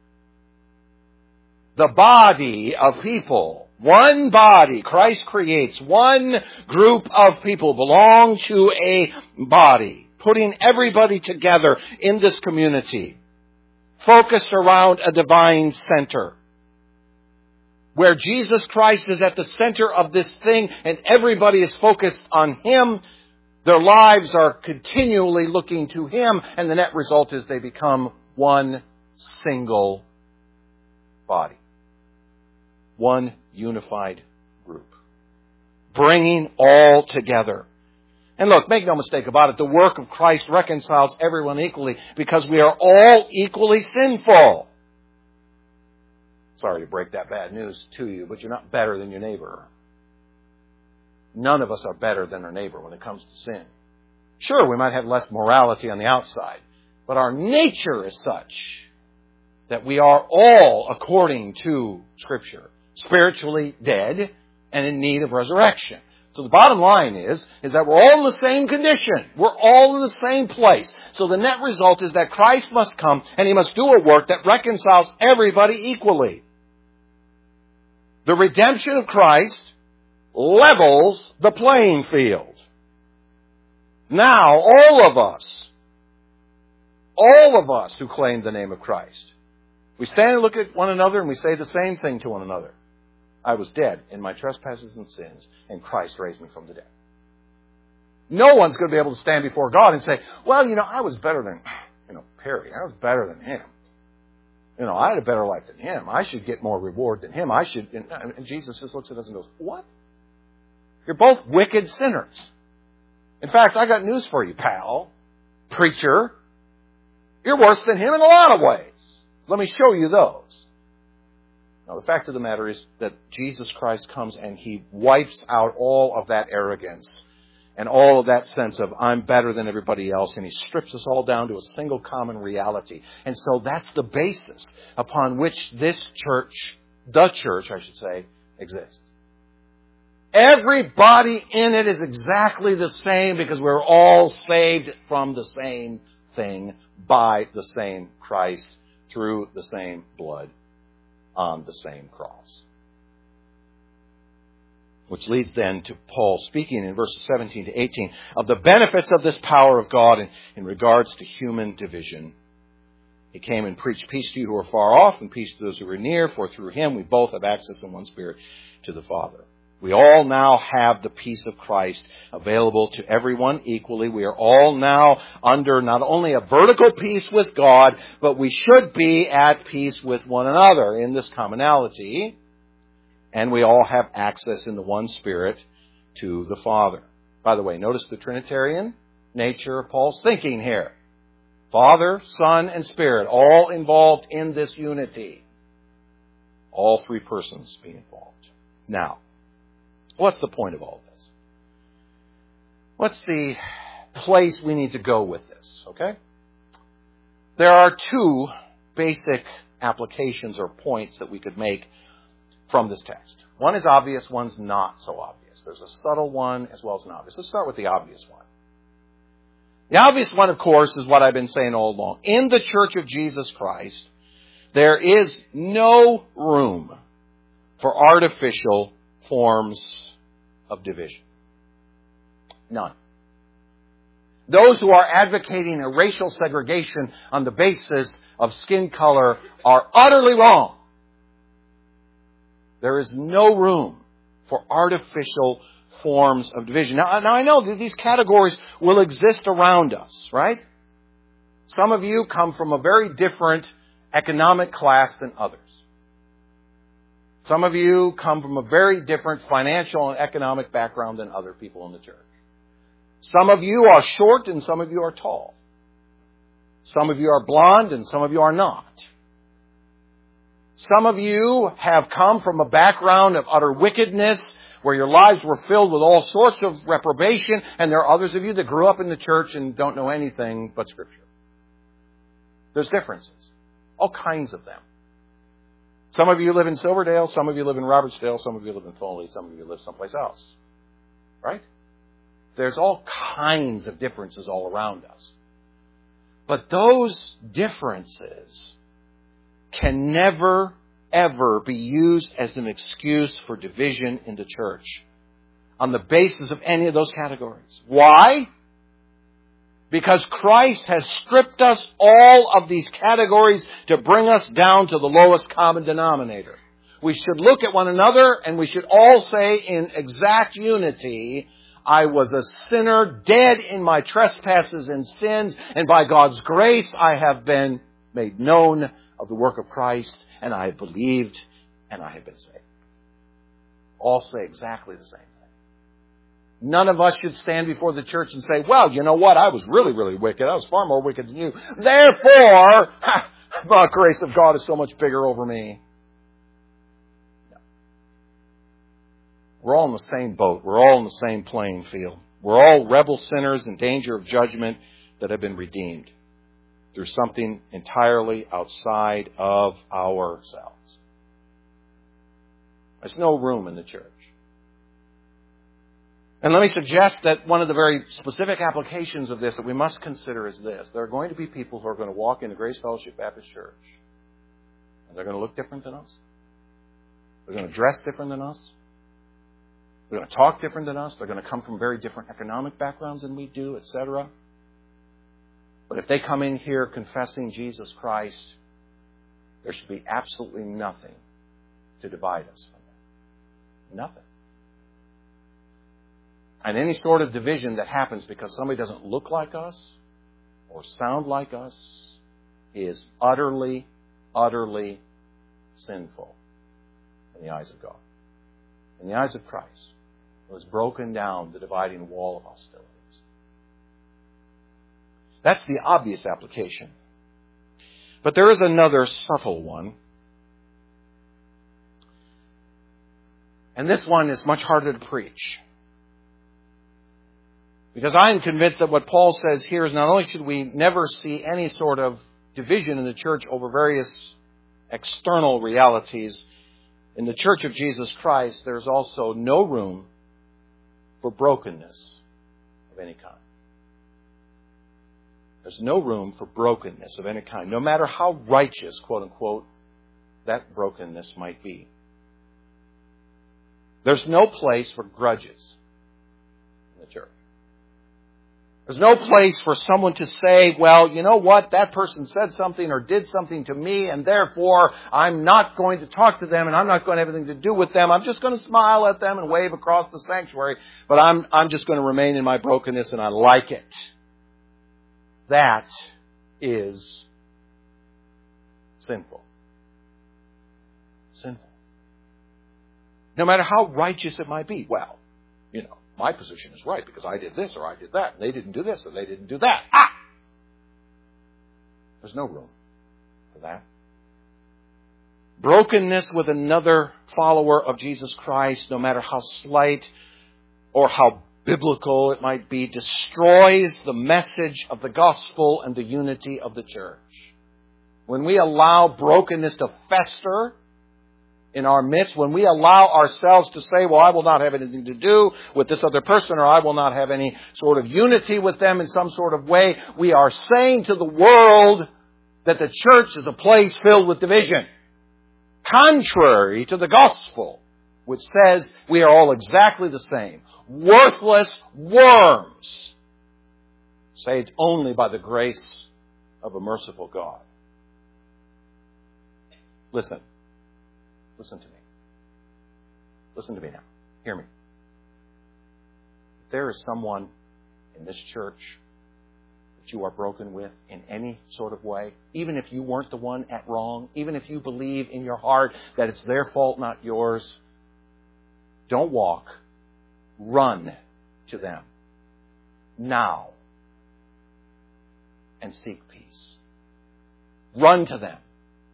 The body of people. One body. Christ creates one group of people belong to a body. Putting everybody together in this community. Focused around a divine center. Where Jesus Christ is at the center of this thing and everybody is focused on Him. Their lives are continually looking to Him, and the net result is they become one single body. One unified group. Bringing all together. And look, make no mistake about it, the work of Christ reconciles everyone equally because we are all equally sinful. Sorry to break that bad news to you, but you're not better than your neighbor. None of us are better than our neighbor when it comes to sin. Sure, we might have less morality on the outside, but our nature is such that we are all, according to Scripture, spiritually dead and in need of resurrection. So the bottom line is that we're all in the same condition. We're all in the same place. So the net result is that Christ must come and He must do a work that reconciles everybody equally. The redemption of Christ levels the playing field. Now, all of us who claim the name of Christ, we stand and look at one another and we say the same thing to one another. I was dead in my trespasses and sins, and Christ raised me from the dead. No one's going to be able to stand before God and say, well, I was better than, Perry. I was better than him. I had a better life than him. I should get more reward than him. And Jesus just looks at us and goes, what? You're both wicked sinners. In fact, I got news for you, pal, preacher. You're worse than him in a lot of ways. Let me show you those. Now, the fact of the matter is that Jesus Christ comes and He wipes out all of that arrogance and all of that sense of I'm better than everybody else, and He strips us all down to a single common reality. And so that's the basis upon which this church, the church, I should say, exists. Everybody in it is exactly the same because we're all saved from the same thing by the same Christ through the same blood on the same cross. Which leads then to Paul speaking in verses 17 to 18 of the benefits of this power of God in regards to human division. He came and preached peace to you who are far off and peace to those who are near, for through Him we both have access in one Spirit to the Father. We all now have the peace of Christ available to everyone equally. We are all now under not only a vertical peace with God, but we should be at peace with one another in this commonality. And we all have access in the one Spirit to the Father. By the way, notice the Trinitarian nature of Paul's thinking here. Father, Son, and Spirit, all involved in this unity. All three persons being involved. Now, what's the point of all this? What's the place we need to go with this? Okay? There are two basic applications or points that we could make from this text. One is obvious, one's not so obvious. There's a subtle one as well as an obvious. Let's start with the obvious one. The obvious one, of course, is what I've been saying all along. In the Church of Jesus Christ, there is no room for artificial forms of division. None. Those who are advocating a racial segregation on the basis of skin color are utterly wrong. There is no room for artificial forms of division. Now I know that these categories will exist around us, right? Some of you come from a very different economic class than others. Some of you come from a very different financial and economic background than other people in the church. Some of you are short and some of you are tall. Some of you are blonde and some of you are not. Some of you have come from a background of utter wickedness where your lives were filled with all sorts of reprobation, and there are others of you that grew up in the church and don't know anything but Scripture. There's differences. All kinds of them. Some of you live in Silverdale, some of you live in Robertsdale, some of you live in Foley, some of you live someplace else. Right? There's all kinds of differences all around us. But those differences can never, ever be used as an excuse for division in the church on the basis of any of those categories. Why? Because Christ has stripped us all of these categories to bring us down to the lowest common denominator. We should look at one another and we should all say in exact unity, I was a sinner, dead in my trespasses and sins, and by God's grace I have been made known of the work of Christ, and I have believed, and I have been saved. All say exactly the same thing. None of us should stand before the church and say, well, you know what, I was really, really wicked. I was far more wicked than you. Therefore, the grace of God is so much bigger over me. No. We're all in the same boat. We're all in the same playing field. We're all rebel sinners in danger of judgment that have been redeemed through something entirely outside of ourselves. There's no room in the church. And let me suggest that one of the very specific applications of this that we must consider is this. There are going to be people who are going to walk into Grace Fellowship Baptist Church, and they're going to look different than us. They're going to dress different than us. They're going to talk different than us. They're going to come from very different economic backgrounds than we do, etc. But if they come in here confessing Jesus Christ, there should be absolutely nothing to divide us from them. Nothing. And any sort of division that happens because somebody doesn't look like us or sound like us is utterly, utterly sinful in the eyes of God. In the eyes of Christ, who has broken down the dividing wall of hostilities. That's the obvious application. But there is another subtle one. And this one is much harder to preach. Because I am convinced that what Paul says here is not only should we never see any sort of division in the church over various external realities, in the Church of Jesus Christ, there's also no room for brokenness of any kind. There's no room for brokenness of any kind, no matter how righteous, quote unquote, that brokenness might be. There's no place for grudges in the church. There's no place for someone to say, well, you know what, that person said something or did something to me, and therefore I'm not going to talk to them and I'm not going to have anything to do with them. I'm just going to smile at them and wave across the sanctuary, but I'm just going to remain in my brokenness and I like it. That is sinful. Sinful. No matter how righteous it might be. Well, you know, my position is right because I did this or I did that. And they didn't do this or they didn't do that. There's no room for that. Brokenness with another follower of Jesus Christ, no matter how slight or how biblical it might be, destroys the message of the gospel and the unity of the church. When we allow brokenness to fester in our midst, when we allow ourselves to say, well, I will not have anything to do with this other person, or I will not have any sort of unity with them in some sort of way, we are saying to the world that the church is a place filled with division. Contrary to the gospel, which says we are all exactly the same. Worthless worms, saved only by the grace of a merciful God. Listen. Listen to me. Listen to me now. Hear me. If there is someone in this church that you are broken with in any sort of way, even if you weren't the one at wrong, even if you believe in your heart that it's their fault, not yours, don't walk. Run to them now and seek peace. Run to them.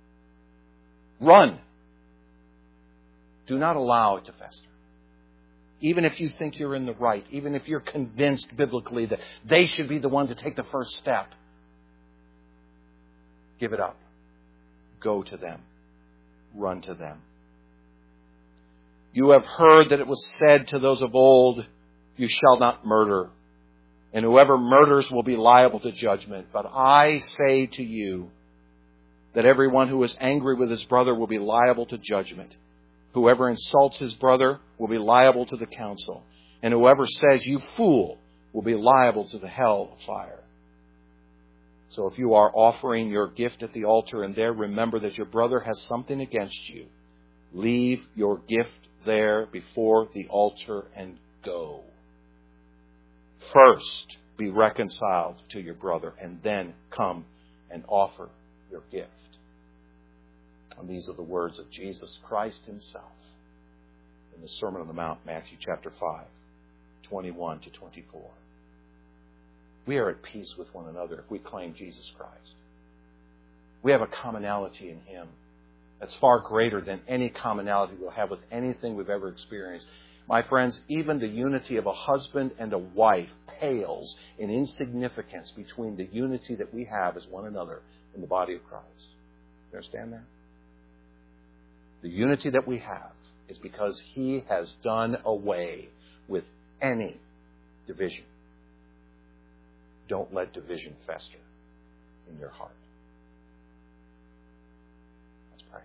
Run. Do not allow it to fester. Even if you think you're in the right, even if you're convinced biblically that they should be the one to take the first step, give it up. Go to them. Run to them. You have heard that it was said to those of old, You shall not murder. And whoever murders will be liable to judgment. But I say to you that everyone who is angry with his brother will be liable to judgment. Whoever insults his brother will be liable to the council. And whoever says, you fool, will be liable to the hell of fire. So if you are offering your gift at the altar and there remember that your brother has something against you, leave your gift there before the altar and go. First, be reconciled to your brother and then come and offer your gift. And these are the words of Jesus Christ himself in the Sermon on the Mount, Matthew chapter 5, 21 to 24. We are at peace with one another if we claim Jesus Christ. We have a commonality in him that's far greater than any commonality we'll have with anything we've ever experienced. My friends, even the unity of a husband and a wife pales in insignificance between the unity that we have as one another in the body of Christ. You understand that? The unity that we have is because he has done away with any division. Don't let division fester in your heart. Let's pray.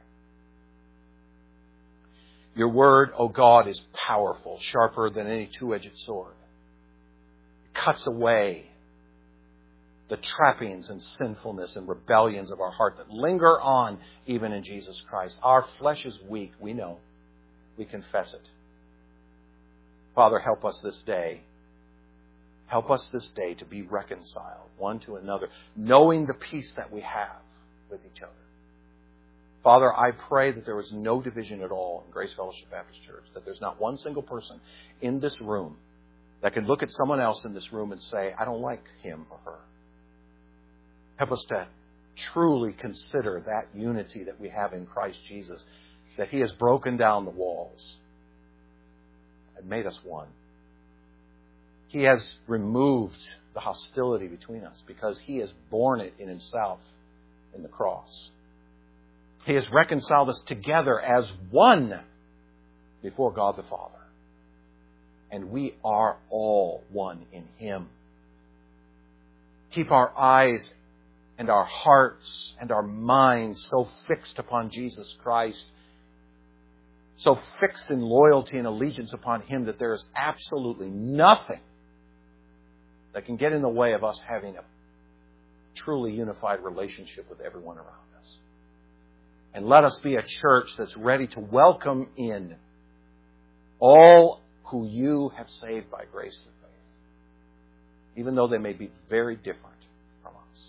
Your word, O God, is powerful, sharper than any two-edged sword. It cuts away the trappings and sinfulness and rebellions of our heart that linger on even in Jesus Christ. Our flesh is weak, we know. We confess it. Father, help us this day. Help us this day to be reconciled one to another, knowing the peace that we have with each other. Father, I pray that there is no division at all in Grace Fellowship Baptist Church, that there's not one single person in this room that can look at someone else in this room and say, I don't like him or her. Help us to truly consider that unity that we have in Christ Jesus, that he has broken down the walls and made us one. He has removed the hostility between us because he has borne it in himself in the cross. He has reconciled us together as one before God the Father. And we are all one in him. Keep our eyes and our hearts and our minds so fixed upon Jesus Christ, so fixed in loyalty and allegiance upon him that there is absolutely nothing that can get in the way of us having a truly unified relationship with everyone around us. And let us be a church that's ready to welcome in all who you have saved by grace through faith, even though they may be very different from us.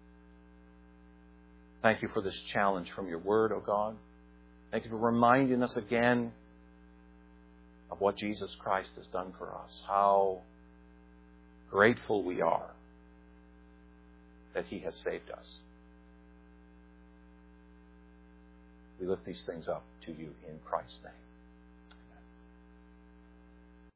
Thank you for this challenge from your word, O God. Thank you for reminding us again of what Jesus Christ has done for us, how grateful we are that he has saved us. We lift these things up to you in Christ's name.